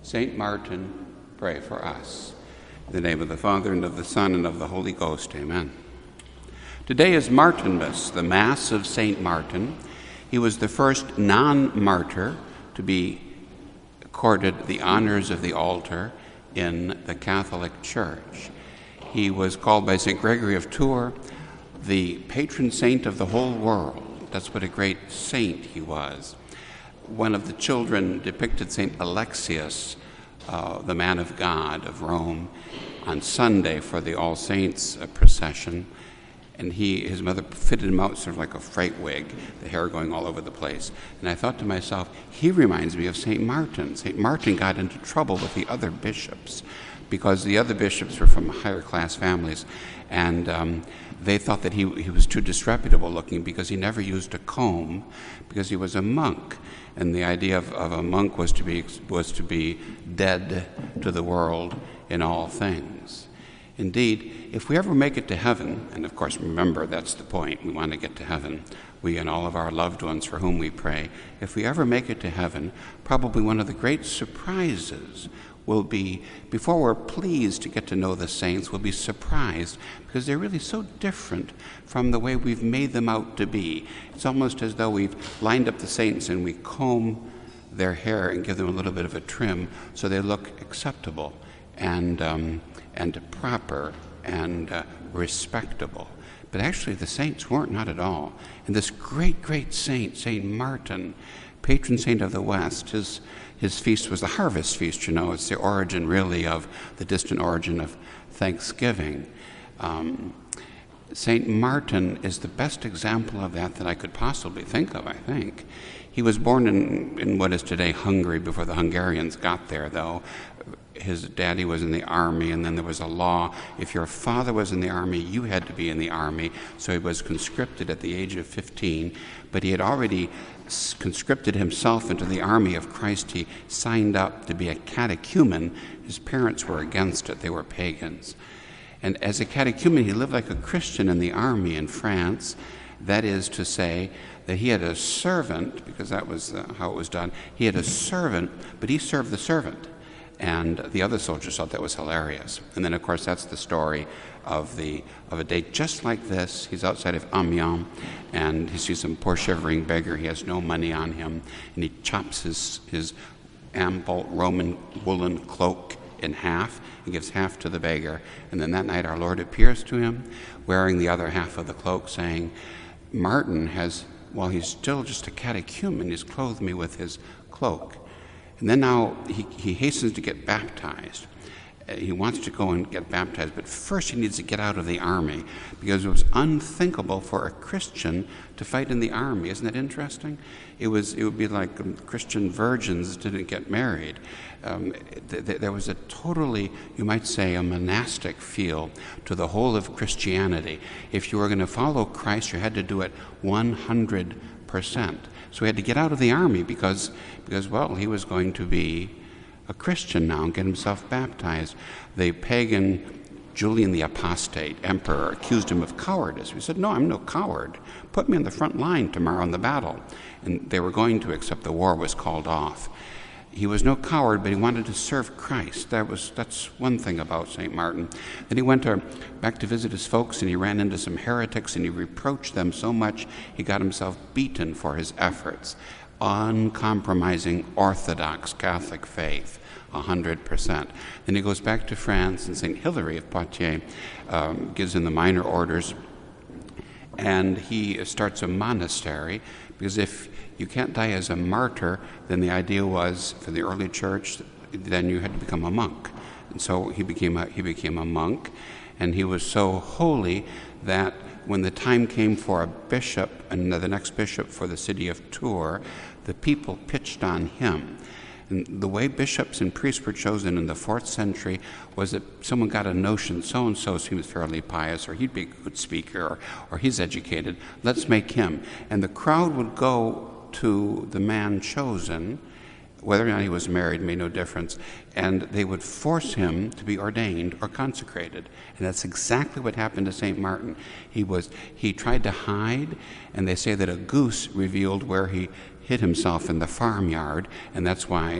Saint Martin, pray for us. In the name of the Father, and of the Son, and of the Holy Ghost, amen. Today is Martinmas, the Mass of Saint Martin. He was the first non-martyr to be accorded the honors of the altar in the Catholic Church. He was called by St. Gregory of Tours the patron saint of the whole world. That's what a great saint he was. One of the children depicted St. Alexius, the man of God of Rome, on Sunday for the All Saints procession. And his mother fitted him out sort of like a freight wig, the hair going all over the place. And I thought to myself, he reminds me of St. Martin. St. Martin got into trouble with the other bishops because the other bishops were from higher class families. And they thought that he was too disreputable looking because he never used a comb, because he was a monk. And the idea of a monk was to be dead to the world in all things. Indeed, if we ever make it to heaven, and of course remember that's the point, we want to get to heaven, we and all of our loved ones for whom we pray, if we ever make it to heaven, probably one of the great surprises will be, before we're pleased to get to know the saints, we'll be surprised because they're really so different from the way we've made them out to be. It's almost as though we've lined up the saints and we comb their hair and give them a little bit of a trim so they look acceptable and proper and respectable. But actually the saints weren't, not at all. And this great, great saint, St. Martin, patron saint of the West, his feast was the harvest feast, It's the origin, really, of the distant origin of Thanksgiving. St. Martin is the best example of that I could possibly think of, I think. He was born in what is today Hungary before the Hungarians got there, though. His daddy was in the army, and then there was a law. If your father was in the army, you had to be in the army. So he was conscripted at the age of 15, but he had already conscripted himself into the army of Christ. He signed up to be a catechumen. His parents were against it. They were pagans. And as a catechumen, he lived like a Christian in the army in France. That is to say that he had a servant, because that was how it was done. He had a servant, but he served the servant. And the other soldiers thought that was hilarious. And then, of course, that's the story of a day just like this. He's outside of Amiens, and he sees some poor shivering beggar. He has no money on him, and he chops his ample Roman woolen cloak in half and gives half to the beggar. And then that night our Lord appears to him, wearing the other half of the cloak, saying, Martin has, while he's still just a catechumen, he's clothed me with his cloak. And then now he hastens to get baptized. He wants to go and get baptized, but first he needs to get out of the army because it was unthinkable for a Christian to fight in the army. Isn't that interesting? It would be like Christian virgins didn't get married. There was a totally, you might say, a monastic feel to the whole of Christianity. If you were going to follow Christ, you had to do it 100%. So he had to get out of the army because well, he was going to be a Christian now and get himself baptized. The pagan Julian the Apostate, emperor, accused him of cowardice. He said, no, I'm no coward. Put me in the front line tomorrow in the battle. And they were going to, except the war was called off. He was no coward, but he wanted to serve Christ. That's one thing about St. Martin. Then he went back to visit his folks, and he ran into some heretics, and he reproached them so much he got himself beaten for his efforts. Uncompromising Orthodox Catholic faith, 100%. Then he goes back to France, and St. Hilary of Poitiers gives him the minor orders, and he starts a monastery, because if you can't die as a martyr, then the idea was, for the early church, then you had to become a monk. And so he became a monk, and he was so holy that when the time came for a bishop, and the next bishop for the city of Tours, the people pitched on him. And the way bishops and priests were chosen in the 4th century was that someone got a notion, so-and-so seems fairly pious, or he'd be a good speaker, or he's educated, let's make him. And the crowd would go to the man chosen, whether or not he was married made no difference, and they would force him to be ordained or consecrated. And that's exactly what happened to St. Martin. He tried to hide, and they say that a goose revealed where he hid himself in the farmyard, and that's why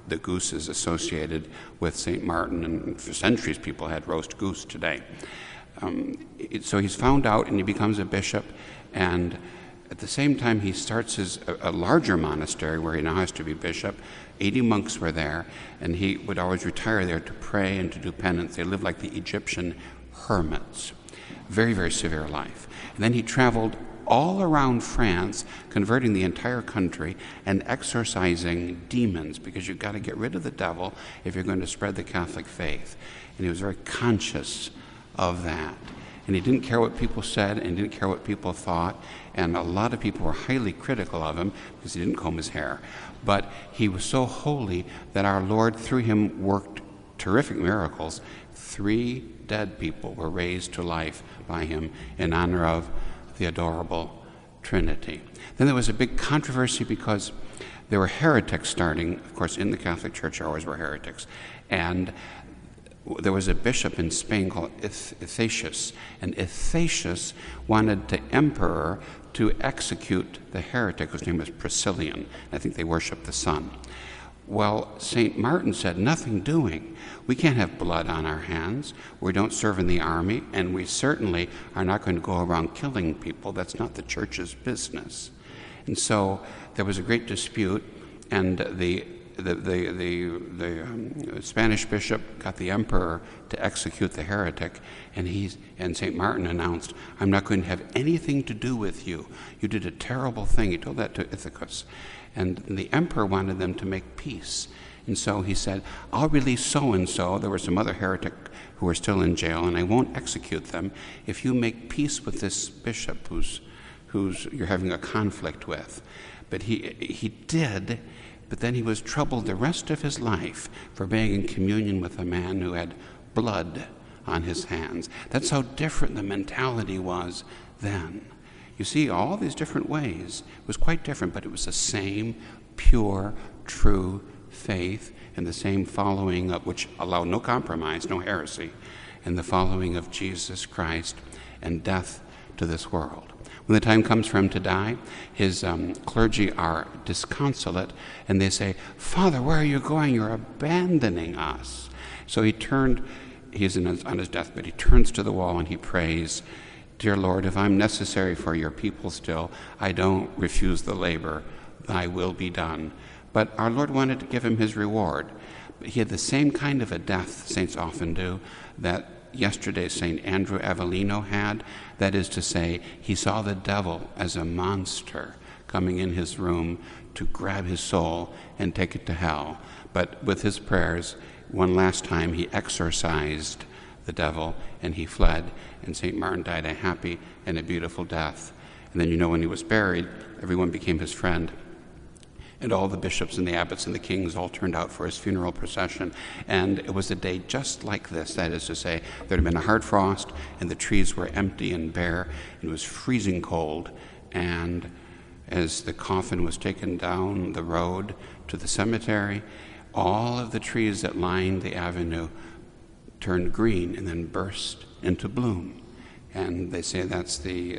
the goose is associated with St. Martin, and for centuries people had roast goose today. So he's found out, and he becomes a bishop, and at the same time he starts a larger monastery where he now has to be bishop. 80 monks were there, and he would always retire there to pray and to do penance. They lived like the Egyptian hermits. Very, very severe life. And then he traveled all around France, converting the entire country and exorcising demons, because you've got to get rid of the devil if you're going to spread the Catholic faith. And he was very conscious of that. And he didn't care what people said and didn't care what people thought. And a lot of people were highly critical of him because he didn't comb his hair. But he was so holy that our Lord, through him, worked terrific miracles. 3 dead people were raised to life by him in honor of the adorable Trinity. Then there was a big controversy because there were heretics starting. Of course, in the Catholic Church, there always were heretics. And there was a bishop in Spain called Eustathius, and Eustathius wanted the emperor to execute the heretic, whose name was Priscillian. I think they worshiped the sun. Well, St. Martin said, nothing doing. We can't have blood on our hands. We don't serve in the army, and we certainly are not going to go around killing people. That's not the church's business. And so there was a great dispute, and the Spanish bishop got the emperor to execute the heretic, and St. Martin announced, I'm not going to have anything to do with you. You did a terrible thing. He told that to Eustathius. And the emperor wanted them to make peace. And so he said, I'll release so-and-so. There were some other heretic who are still in jail, and I won't execute them if you make peace with this bishop who's you're having a conflict with. But he did. But then he was troubled the rest of his life for being in communion with a man who had blood on his hands. That's how different the mentality was then. You see, all these different ways. It was quite different, but it was the same pure, true faith and the same following of which allowed no compromise, no heresy, and the following of Jesus Christ and death to this world. When the time comes for him to die, his clergy are disconsolate, and they say, Father, where are you going? You're abandoning us. So he's on his deathbed, he turns to the wall and he prays, Dear Lord, if I'm necessary for your people still, I don't refuse the labor. Thy will be done. But our Lord wanted to give him his reward. He had the same kind of a death, saints often do, that yesterday St. Andrew Avellino had. That is to say, he saw the devil as a monster coming in his room to grab his soul and take it to hell. But with his prayers, one last time he exorcised the devil and he fled, and St. Martin died a happy and a beautiful death. And then, when he was buried, everyone became his friend. And all the bishops and the abbots and the kings all turned out for his funeral procession. And it was a day just like this. That is to say, there had been a hard frost, and the trees were empty and bare, and it was freezing cold. And as the coffin was taken down the road to the cemetery, all of the trees that lined the avenue turned green and then burst into bloom. And they say that's the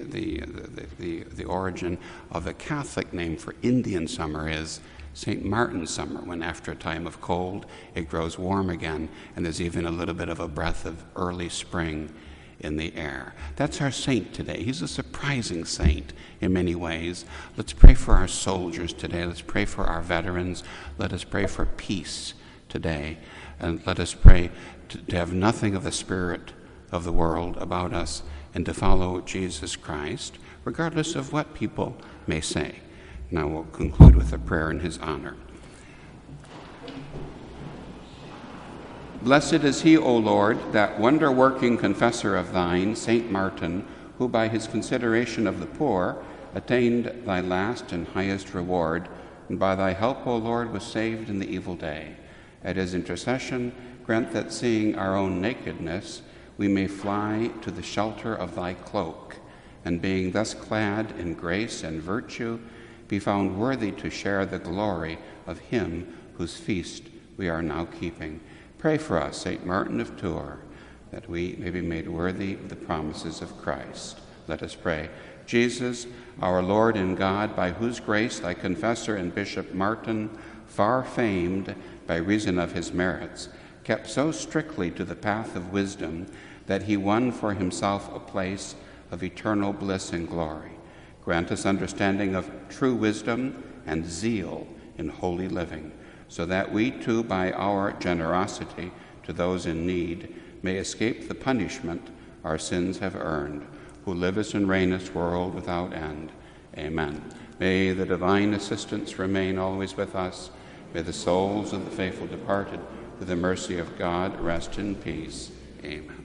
origin of the Catholic name for Indian summer is St. Martin's summer, when after a time of cold it grows warm again, and there's even a little bit of a breath of early spring in the air. That's our saint today. He's a surprising saint in many ways. Let's pray for our soldiers today. Let's pray for our veterans. Let us pray for peace today. And let us pray to have nothing of the spirit of the world about us, and to follow Jesus Christ, regardless of what people may say. Now we'll conclude with a prayer in his honor. Blessed is he, O Lord, that wonder-working confessor of thine, Saint Martin, who by his consideration of the poor attained thy last and highest reward, and by thy help, O Lord, was saved in the evil day. At his intercession, grant that seeing our own nakedness, we may fly to the shelter of thy cloak, and being thus clad in grace and virtue, be found worthy to share the glory of him whose feast we are now keeping. Pray for us, St. Martin of Tours, that we may be made worthy of the promises of Christ. Let us pray. Jesus, our Lord and God, by whose grace thy confessor and Bishop Martin, far famed, by reason of his merits, kept so strictly to the path of wisdom that he won for himself a place of eternal bliss and glory. Grant us understanding of true wisdom and zeal in holy living, so that we too, by our generosity to those in need, may escape the punishment our sins have earned, who livest and reignest world without end. Amen. May the divine assistance remain always with us. May the souls of the faithful departed, through the mercy of God, rest in peace. Amen.